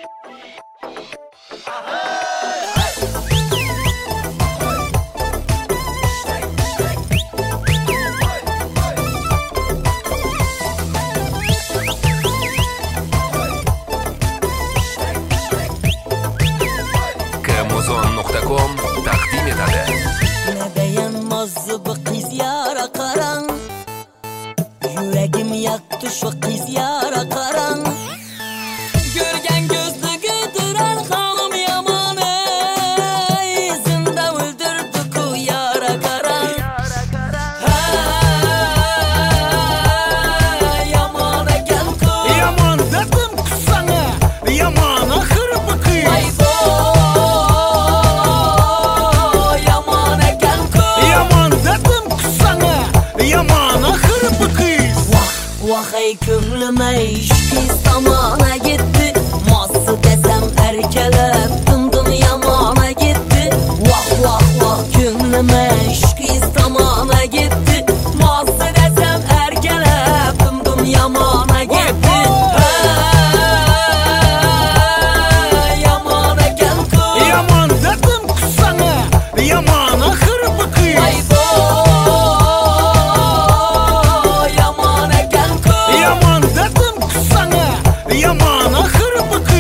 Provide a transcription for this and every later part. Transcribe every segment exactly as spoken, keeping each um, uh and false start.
kamuzon nuqta com taqdim etadi. Beğenmez bu kız yara karan, yüreğim yaktı şu kız yara karan. Görgen gözlü güdüren hanım yaman, izinde öldürdü ku yara karan. Yamana gel ku, yaman dedim ki sana, yaman ahır bu kız. ay bo, yamana gel ku. Yaman dedim ki sana, yaman ahır bu kız. Vah ey kömlüme işkiz zamana gitti. Mazı desem erkelep dımdım yamana gitti. Vah vah vah kömlüme işkiz zamana gitti. Mazı desem erkelep dımdım yamana gitti. Hey, yamana gel kız. Yaman dedim ki sana, yaman ahır bu kız. Ay bo, yamana gel kız. Yaman dedim ki sana, yaman ahır bu kız.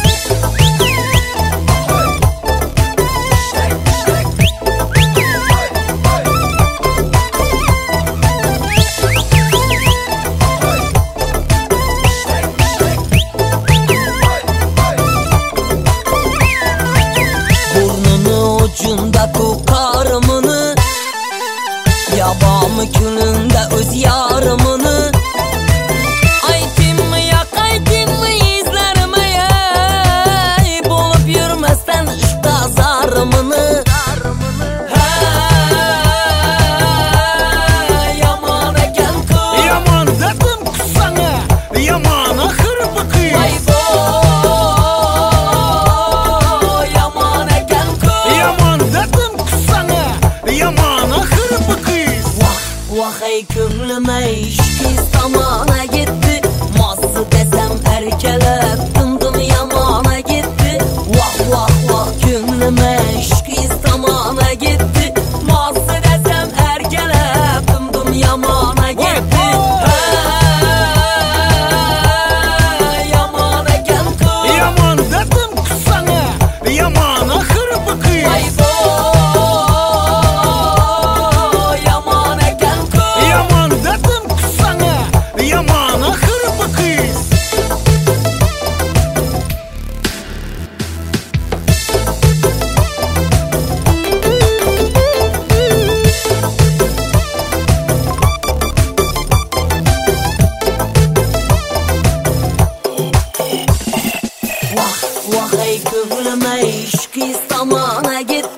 Burnunu ucunda kokarımını, yabamı külünde öz yarımını. Aytın mı yak aytın mı izlerime ey, bulup yürmezsen işte zarımını. Hey, yamana gel kız. Yaman dedim ki sana, yaman ahır bu kız. Ay bo, yamana gel kız. Yaman dedim ki sana, yaman ahır bu kız. Vah ey kömlüme işkiz zamana gitti. Mazı desem erkelep dımdım yamana gitti. Vah vah vah kömlüme işkiz zamana gitti. Mazı desem erkelep dımdım yamana gitti. Hey, yamana gel kız. Yaman dedim ki sana, yaman ahır bu kız. Ay bo, yamana gel kız. Yaman dedim ki sana, yaman ahır bu kız. Vah vah ey kömlüme işkiz zamana gitti.